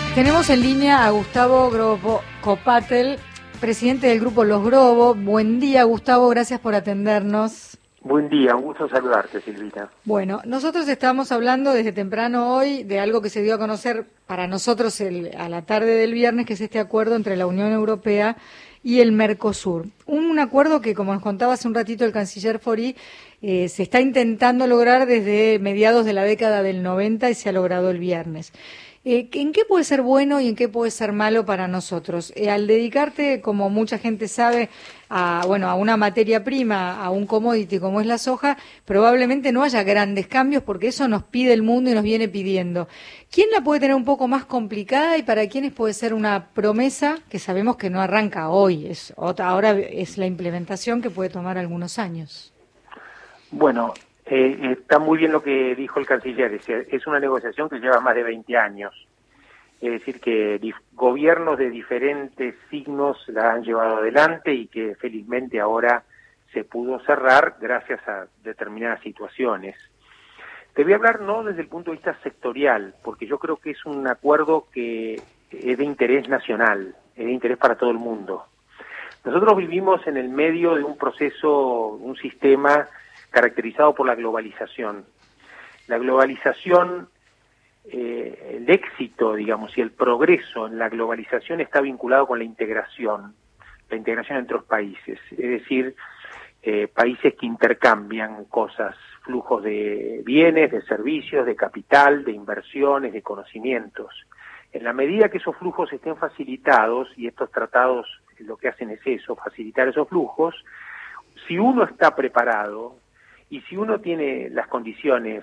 Tenemos en línea a Gustavo Grobo Copatel, presidente del grupo Los Grobo. Buen día, Gustavo, gracias por atendernos. Buen día, un gusto saludarte, Silvita. Bueno, nosotros estamos hablando desde temprano hoy de algo que se dio a conocer para nosotros a la tarde del viernes, que es este acuerdo entre la Unión Europea y el Mercosur. Un acuerdo que, como nos contaba hace un ratito el canciller Faury, se está intentando lograr desde mediados de la década del 90 y se ha logrado el viernes. ¿En qué puede ser bueno y en qué puede ser malo para nosotros? Al dedicarte, como mucha gente sabe, a una materia prima, a un commodity como es la soja, probablemente no haya grandes cambios porque eso nos pide el mundo y nos viene pidiendo. ¿Quién la puede tener un poco más complicada y para quiénes puede ser una promesa que sabemos que no arranca hoy? Ahora es la implementación que puede tomar algunos años. Bueno, está muy bien lo que dijo el canciller. Es una negociación que lleva más de 20 años. Es decir, que gobiernos de diferentes signos la han llevado adelante y que felizmente ahora se pudo cerrar gracias a determinadas situaciones. Te voy a hablar no desde el punto de vista sectorial, porque yo creo que es un acuerdo que es de interés nacional, es de interés para todo el mundo. Nosotros vivimos en el medio de un proceso, un sistema caracterizado por la globalización. La globalización, el éxito, digamos, y el progreso en la globalización está vinculado con la integración entre los países, es decir, países que intercambian cosas, flujos de bienes, de servicios, de capital, de inversiones, de conocimientos. En la medida que esos flujos estén facilitados, y estos tratados lo que hacen es eso, facilitar esos flujos, si uno está preparado, y si uno tiene las condiciones,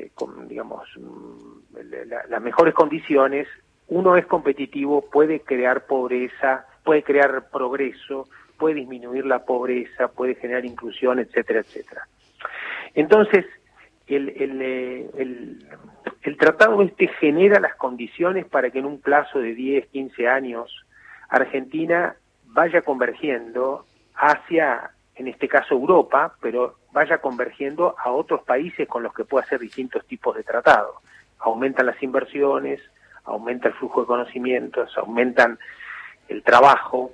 las mejores condiciones, uno es competitivo, puede crear pobreza, puede crear progreso, puede disminuir la pobreza, puede generar inclusión, etcétera, etcétera. Entonces, el tratado genera las condiciones para que en un plazo de 10, 15 años, Argentina vaya convergiendo hacia, en este caso Europa, pero vaya convergiendo a otros países con los que pueda hacer distintos tipos de tratados. Aumentan las inversiones, aumenta el flujo de conocimientos, aumentan el trabajo.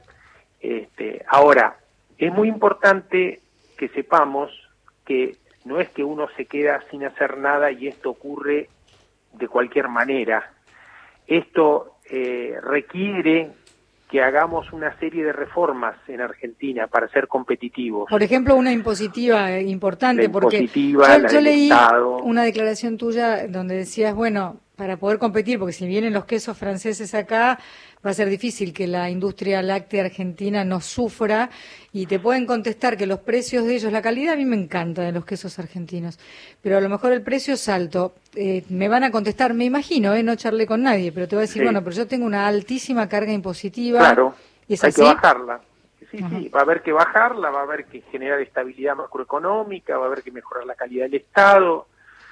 Ahora, es muy importante que sepamos que no es que uno se queda sin hacer nada y esto ocurre de cualquier manera. Esto requiere que hagamos una serie de reformas en Argentina para ser competitivos. Por ejemplo, una impositiva importante, porque yo leí Estado. Una declaración tuya donde decías, bueno, para poder competir, porque si vienen los quesos franceses acá, va a ser difícil que la industria láctea argentina no sufra, y te pueden contestar que los precios de ellos, la calidad a mí me encanta de los quesos argentinos, pero a lo mejor el precio es alto. Me van a contestar, me imagino, no charlé con nadie, pero te voy a decir, Sí. Bueno, pero yo tengo una altísima carga impositiva. Claro, ¿Es hay así? que bajarla. Sí, Ajá. sí, va a haber que bajarla, va a haber que generar estabilidad macroeconómica, va a haber que mejorar la calidad del Estado,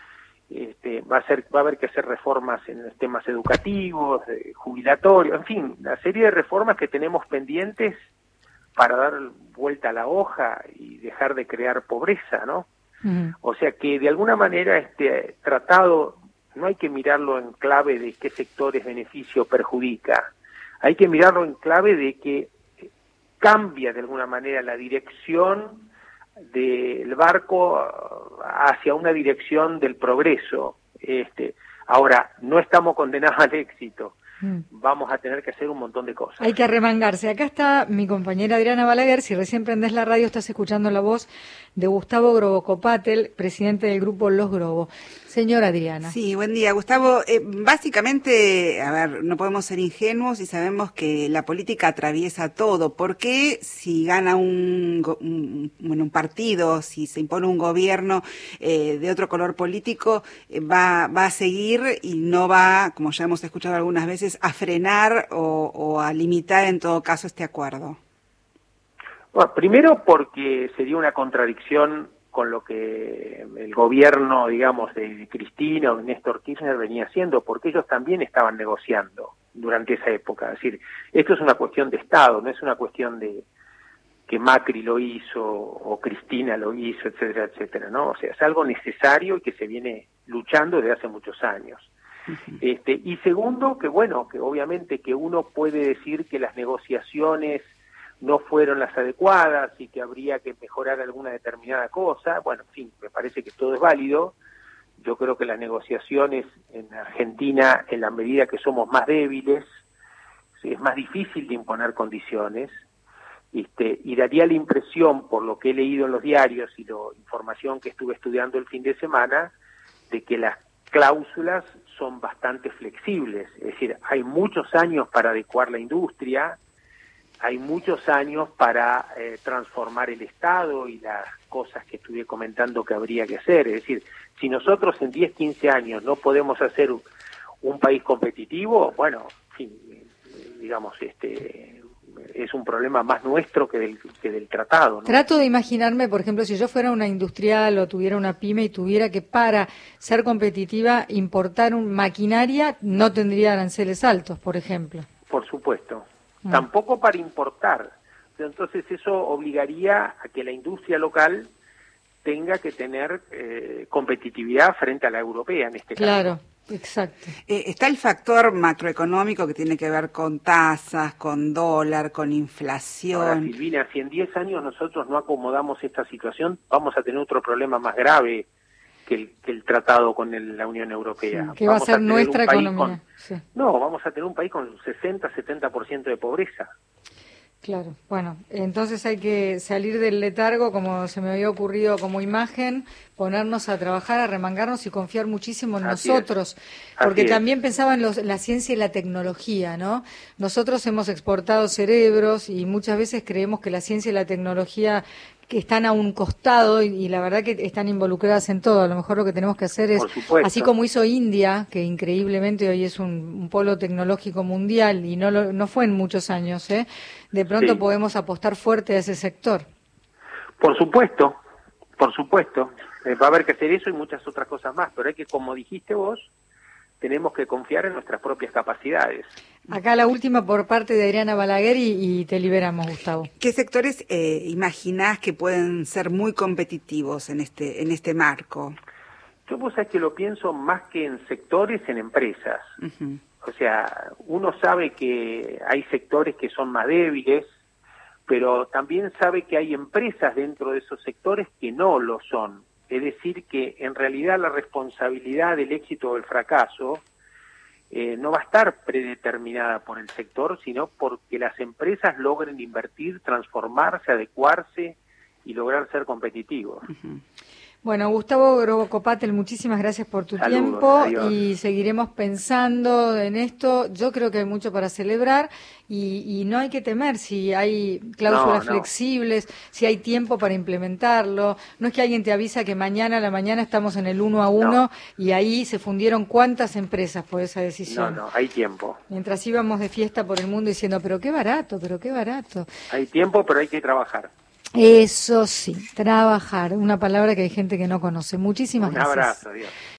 va a haber que hacer reformas en los temas educativos, jubilatorios, en fin, la serie de reformas que tenemos pendientes para dar vuelta a la hoja y dejar de crear pobreza, ¿no? Uh-huh. O sea que de alguna manera este tratado no hay que mirarlo en clave de qué sectores beneficio o perjudica, hay que mirarlo en clave de que cambia de alguna manera la dirección del barco hacia una dirección del progreso. Ahora, no estamos condenados al éxito. Vamos a tener que hacer un montón de cosas. Hay que arremangarse. Acá está mi compañera Adriana Balaguer. Si recién prendés la radio, estás escuchando la voz de Gustavo Grobo Copatel, presidente del grupo Los Grobo. Señora Adriana. Sí, buen día, Gustavo. Básicamente, a ver, no podemos ser ingenuos y sabemos que la política atraviesa todo. ¿Por qué si gana un partido, si se impone un gobierno de otro color político, va a seguir y no va, como ya hemos escuchado algunas veces, a frenar o a limitar en todo caso este acuerdo? Bueno, primero porque sería una contradicción con lo que el gobierno, digamos, de Cristina o de Néstor Kirchner venía haciendo, porque ellos también estaban negociando durante esa época. Es decir, esto es una cuestión de Estado, no es una cuestión de que Macri lo hizo o Cristina lo hizo, etcétera, etcétera, ¿no? O sea, es algo necesario y que se viene luchando desde hace muchos años. Y segundo, que bueno, que obviamente que uno puede decir que las negociaciones no fueron las adecuadas y que habría que mejorar alguna determinada cosa. Bueno, en fin, me parece que todo es válido. Yo creo que las negociaciones en Argentina, en la medida que somos más débiles, es más difícil de imponer condiciones, y daría la impresión, por lo que he leído en los diarios y la información que estuve estudiando el fin de semana, de que las cláusulas son bastante flexibles. Es decir, hay muchos años para adecuar la industria, hay muchos años para transformar el Estado y las cosas que estuve comentando que habría que hacer. Es decir, si nosotros en 10, 15 años no podemos hacer un país competitivo, bueno, en fin, digamos, es un problema más nuestro que del tratado, ¿no? Trato de imaginarme, por ejemplo, si yo fuera una industrial o tuviera una pyme y tuviera que, para ser competitiva, importar maquinaria, no tendría aranceles altos, por ejemplo. Por supuesto. Tampoco para importar. Entonces eso obligaría a que la industria local tenga que tener competitividad frente a la europea en este caso. Claro, exacto. Está el factor macroeconómico que tiene que ver con tasas, con dólar, con inflación. Ahora, Silvina, si en 10 años nosotros no acomodamos esta situación, vamos a tener otro problema más grave que el tratado con la Unión Europea. Que va a ser nuestra economía. No, vamos a tener un país con 60-70% de pobreza. Claro, bueno, entonces hay que salir del letargo, como se me había ocurrido como imagen, ponernos a trabajar, a remangarnos y confiar muchísimo en nosotros, porque también pensaba en la ciencia y la tecnología, ¿no? Nosotros hemos exportado cerebros y muchas veces creemos que la ciencia y la tecnología que están a un costado y la verdad que están involucradas en todo. A lo mejor lo que tenemos que hacer es, así como hizo India, que increíblemente hoy es un polo tecnológico mundial y no fue en muchos años, de pronto podemos apostar fuerte a ese sector. Por supuesto, va a haber que hacer eso y muchas otras cosas más, pero hay que, como dijiste vos, tenemos que confiar en nuestras propias capacidades. Acá la última por parte de Adriana Balaguer y te liberamos, Gustavo. ¿Qué sectores imaginás que pueden ser muy competitivos en este marco? Yo vos sabés que lo pienso más que en sectores, en empresas. Uh-huh. O sea, uno sabe que hay sectores que son más débiles, pero también sabe que hay empresas dentro de esos sectores que no lo son. Es decir, que en realidad la responsabilidad del éxito o el fracaso no va a estar predeterminada por el sector, sino porque las empresas logren invertir, transformarse, adecuarse y lograr ser competitivos. Uh-huh. Bueno, Gustavo Grobocopatel, muchísimas gracias por tu tiempo. Adiós. Y seguiremos pensando en esto. Yo creo que hay mucho para celebrar y no hay que temer si hay cláusulas flexibles, si hay tiempo para implementarlo. No es que alguien te avisa que mañana a la mañana estamos en el 1-1 y ahí se fundieron cuántas empresas por esa decisión. No, hay tiempo. Mientras íbamos de fiesta por el mundo diciendo, pero qué barato, pero qué barato. Hay tiempo, pero hay que trabajar. Eso sí, trabajar, una palabra que hay gente que no conoce. Muchísimas gracias. Un abrazo, Dios.